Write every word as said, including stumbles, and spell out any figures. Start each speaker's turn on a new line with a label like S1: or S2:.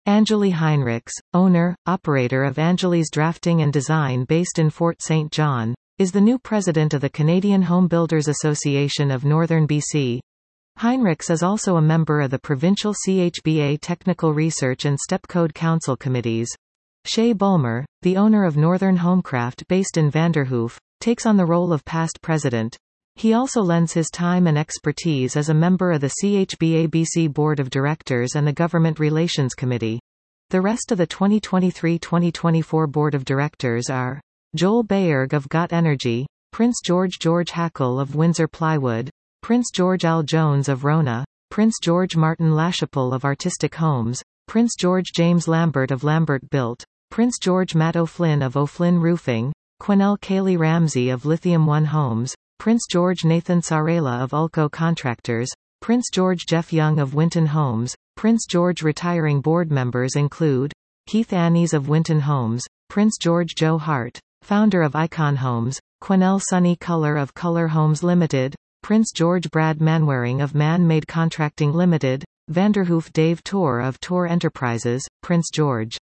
S1: Anjali Heinrichs, owner, operator of Anjali's Drafting and Design based in Fort Saint John, is the new president of the Canadian Home Builders Association of Northern B C. Heinrichs is also a member of the provincial C H B A Technical Research and Step Code Council committees. Shay Bulmer, the owner of Northern Homecraft based in Vanderhoof, takes on the role of past president. He also lends his time and expertise as a member of the C H B A B C Board of Directors and the Government Relations Committee. The rest of the twenty twenty-three twenty twenty-four Board of Directors are Joel Bayerg of G O T Energy, Prince George George Hackle of Windsor Plywood, Prince George Al Jones of Rona, Prince George Martin Lachapelle of Artistic Homes, Prince George James Lambert of Lambert Built, Prince George Matt O'Flynn of O'Flynn Roofing, Quenelle Kaylee Ramsey of Lithium One Homes, Prince George Nathan Sarela of Ulco Contractors, Prince George Jeff Young of Winton Homes. Prince George retiring board members include Keith Annies of Winton Homes, Prince George Joe Hart, founder of Icon Homes, Quenelle Sunny Color of Color Homes Limited, Prince George Brad Manwaring of Man-Made Contracting Limited, Vanderhoof Dave Tour of Tour Enterprises, Prince George